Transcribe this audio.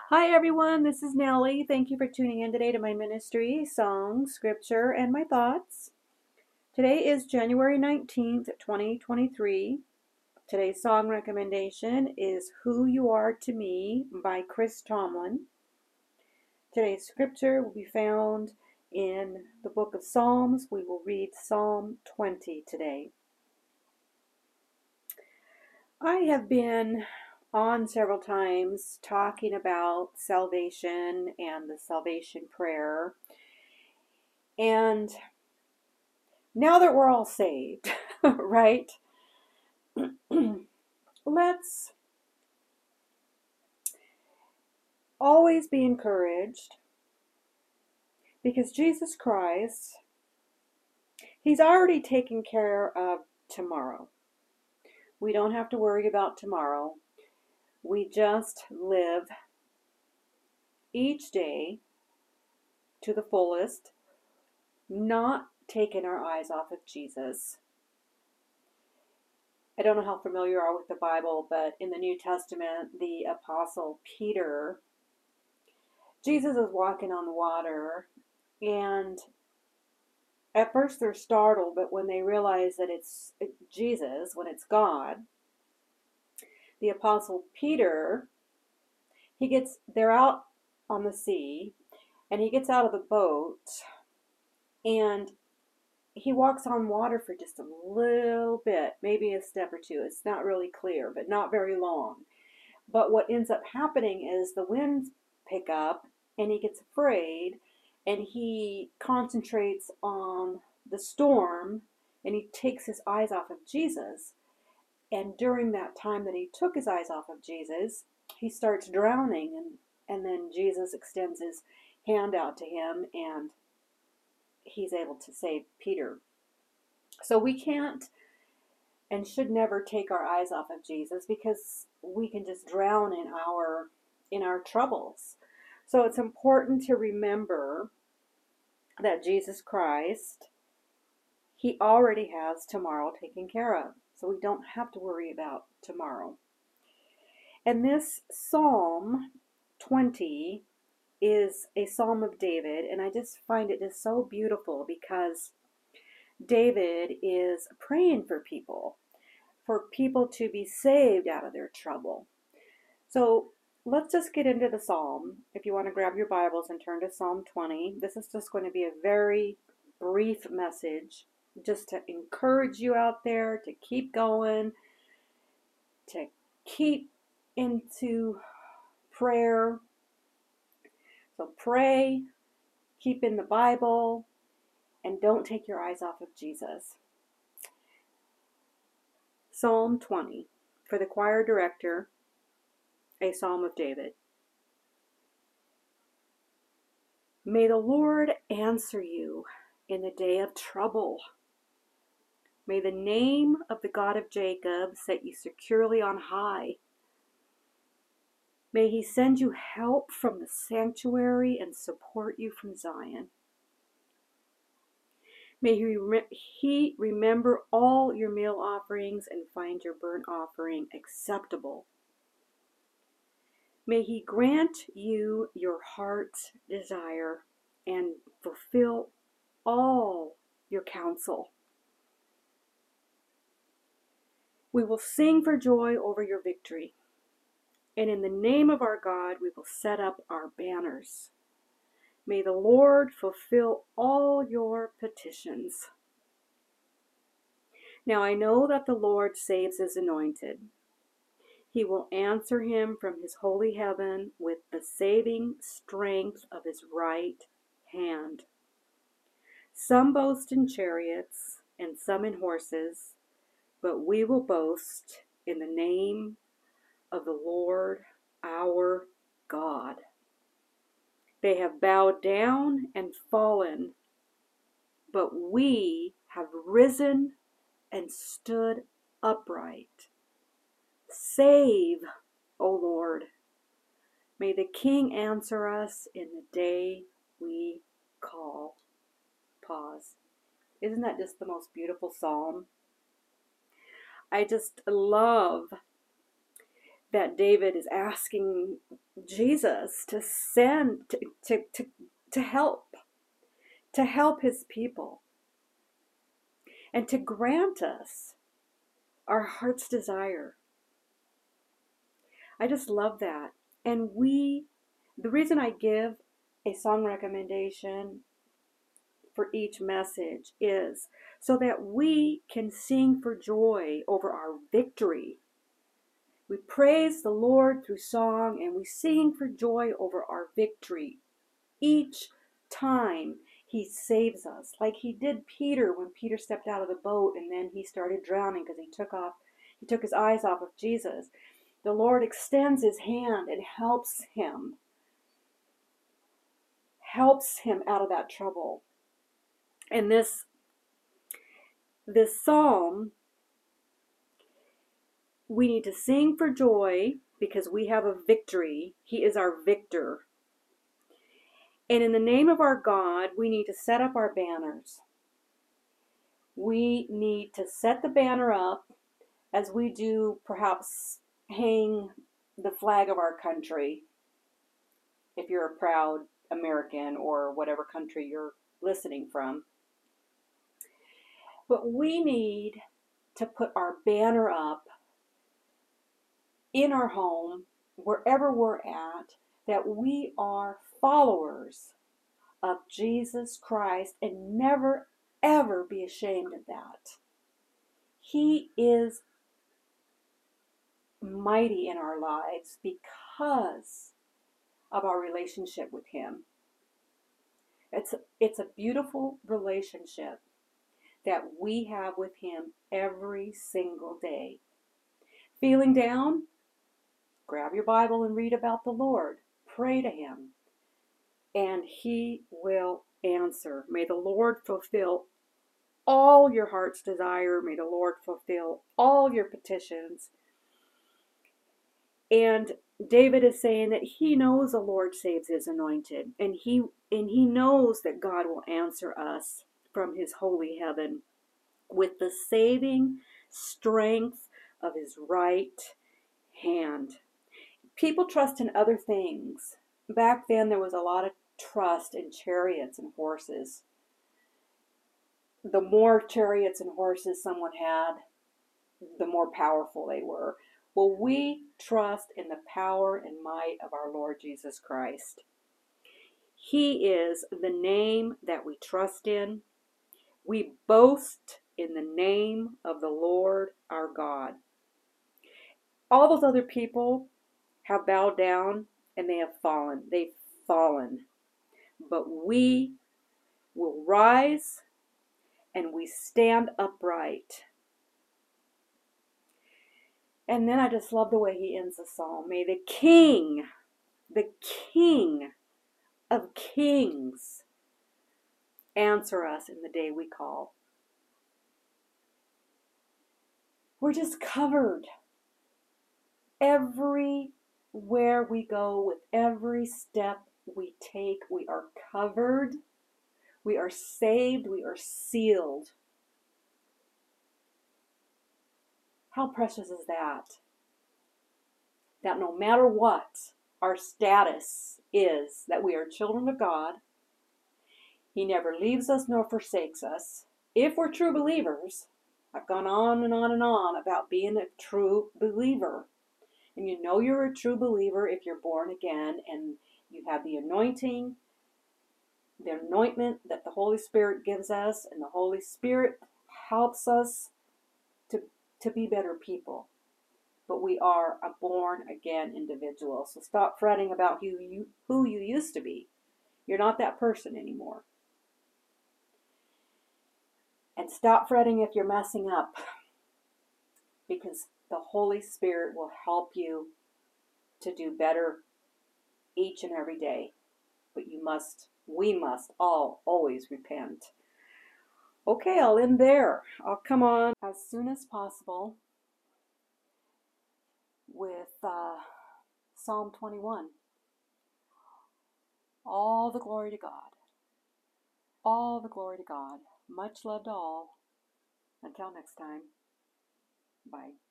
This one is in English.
Hi everyone, this is Nellie. Thank you for tuning in today to my ministry, song, scripture, and my thoughts. Today is January 19th, 2023. Today's song recommendation is Who You Are to Me by Chris Tomlin. Today's scripture will be found in the book of Psalms. We will read Psalm 20 today. I have been on several times talking about salvation and the salvation prayer. And now that we're all saved, right? Let's always be encouraged because Jesus Christ, He's already taken care of tomorrow. We don't have to worry about tomorrow. We just live each day to the fullest, not taking our eyes off of Jesus. I don't know how familiar you are with the Bible, but in the New Testament, the Apostle Peter, Jesus is walking on the water, and at first they're startled, but when they realize that it's Jesus, when it's God, the Apostle Peter, they're out on the sea, and he gets out of the boat, and he walks on water for just a little bit, maybe a step or two. It's not really clear, but not very long. But what ends up happening is the winds pick up, and he gets afraid, and he concentrates on the storm, and he takes his eyes off of Jesus. And during that time that he took his eyes off of Jesus, he starts drowning, and then Jesus extends his hand out to him, and he's able to save Peter. So we can't and should never take our eyes off of Jesus because we can just drown in our troubles. So it's important to remember that Jesus Christ, He already has tomorrow taken care of. So we don't have to worry about tomorrow. And this Psalm 20 is a Psalm of David, and I just find it just so beautiful because David is praying for people to be saved out of their trouble. So let's just get into the Psalm. If you want to grab your Bibles and turn to Psalm 20, this is just going to be a very brief message just to encourage you out there to keep going, to keep into prayer. So pray, keep in the Bible, and don't take your eyes off of Jesus. Psalm 20, for the choir director, a Psalm of David. May the Lord answer you in the day of trouble. May the name of the God of Jacob set you securely on high. May He send you help from the sanctuary and support you from Zion. May He remember all your meal offerings and find your burnt offering acceptable. May He grant you your heart's desire and fulfill all your counsel. We will sing for joy over your victory, and in the name of our God we will set up our banners. May the Lord fulfill all your petitions. Now I know that the Lord saves His anointed. He will answer him from His holy heaven with the saving strength of His right hand. Some boast in chariots and some in horses, but we will boast in the name of the Lord our God. They have bowed down and fallen, but we have risen and stood upright. Save, O Lord. May the King answer us in the day we call. Pause. Isn't that just the most beautiful psalm? I just love that David is asking Jesus to send, to help his people, and to grant us our heart's desire. I just love that. And the reason I give a song recommendation for each message is so that we can sing for joy over our victory. We praise the Lord through song, and we sing for joy over our victory each time he saves us, like he did Peter when Peter stepped out of the boat and then he started drowning because he took his eyes off of Jesus. The Lord extends his hand and helps him out of that trouble. And this psalm, we need to sing for joy because we have a victory. He is our victor. And in the name of our God, we need to set up our banners. We need to set the banner up as we do perhaps hang the flag of our country, if you're a proud American or whatever country you're listening from. But we need to put our banner up in our home, wherever we're at, that we are followers of Jesus Christ, and never, ever be ashamed of that. He is mighty in our lives because of our relationship with him. It's a beautiful relationship that we have with him every single day. Feeling down? Grab your Bible and read about the Lord. Pray to him, and he will answer. May the Lord fulfill all your heart's desire. May the Lord fulfill all your petitions. And David is saying that he knows the Lord saves his anointed, and he knows that God will answer us from his holy heaven with the saving strength of his right hand. People trust in other things. Back then there was a lot of trust in chariots and horses. The more chariots and horses someone had, the more powerful they were. Well, we trust in the power and might of our Lord Jesus Christ. He is the name that we trust in. We boast in the name of the Lord our God. All those other people have bowed down and they have fallen. They've fallen. But we will rise and we stand upright. And then I just love the way he ends the psalm. May the King of Kings, answer us in the day we call. We're just covered. Everywhere we go, with every step we take, we are covered. We are saved. We are sealed. How precious is that? That no matter what our status is, that we are children of God. He never leaves us nor forsakes us. If we're true believers, I've gone on and on and on about being a true believer. And you know you're a true believer if you're born again and you have the anointing, the anointment that the Holy Spirit gives us, and the Holy Spirit helps us to be better people. But we are a born again individual. So stop fretting about who you used to be. You're not that person anymore. And stop fretting if you're messing up, because the Holy Spirit will help you to do better each and every day. But we must all always repent. Okay, I'll end there. I'll come on as soon as possible with Psalm 21. All the glory to God. All the glory to God. Much love to all. Until next time. Bye.